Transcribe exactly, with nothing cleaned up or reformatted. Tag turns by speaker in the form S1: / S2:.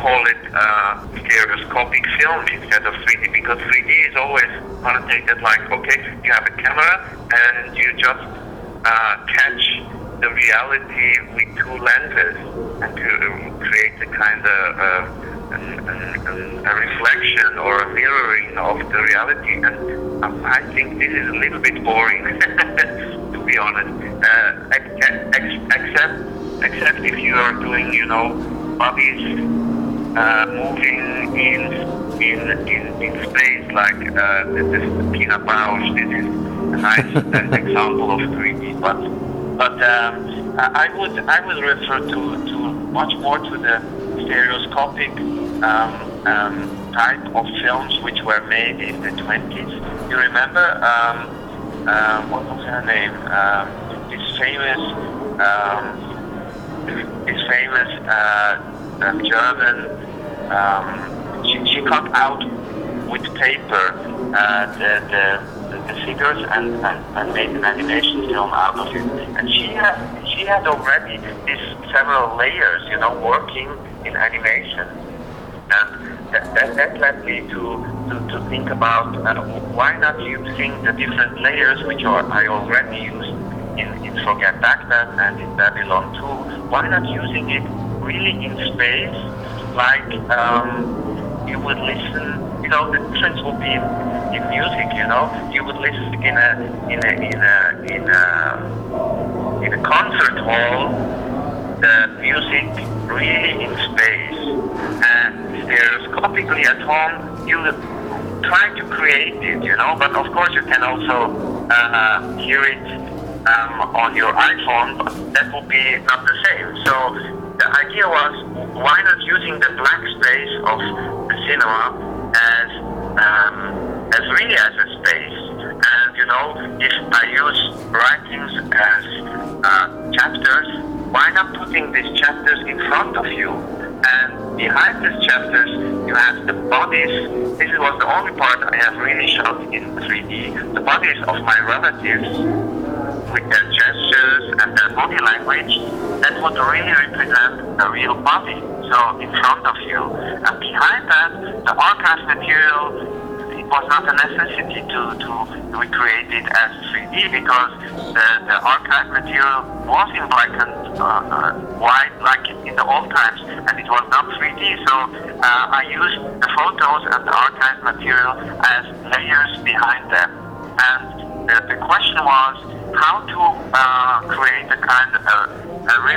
S1: call it uh, stereoscopic film instead of three D, because three D is always connotated like, okay, you have a camera and you just uh, catch the reality with two lenses and to create a kind of uh, an, an, a reflection or a mirroring of the reality. And um, I think this is a little bit boring, to be honest. Uh, ex- ex- except, except if you are doing, you know, bodies uh, moving in in in in space, like uh, this is Pina Bausch. This is a nice example of three D, but. But um, I would I would refer to, to much more to the stereoscopic um, um, type of films which were made in the twenties. You remember um, uh, what was her name? Um, this famous um, this famous uh, um, German. Um, she, she cut out with paper uh, the, the the figures and, and, and made an animation film out of it. And she had she had already these several layers, you know, working in animation. And that, that, that led me to, to, to think about uh, why not using the different layers which are, I already used in, in Forget Baghdad and in Babylon two. Why not using it really in space, like um, you would listen. You know, the difference would be in, in music. You know, you would listen in a in a in a in a in a concert hall, the music really in space, and stereoscopically at home you try to create it. You know, but of course you can also uh, hear it um, on your iPhone, but that would be not the same. So the idea was, why not using the black space of the cinema as um, as really as a space? And you know, if I use writings as uh, chapters, why not putting these chapters in front of you? And behind these chapters, you have the bodies. This was the only part I have really shot in three D. The bodies of my relatives, with their gestures and their body language, that would really represent a real body. So in front of you. And behind that, the archive material, it was not a necessity to, to recreate it as three D, because the, the archive material was in black and uh, uh, white like in the old times, and it was not three D. So uh, I used the photos and the archive material as layers behind them. And the, the question was how to uh, create a kind of a, a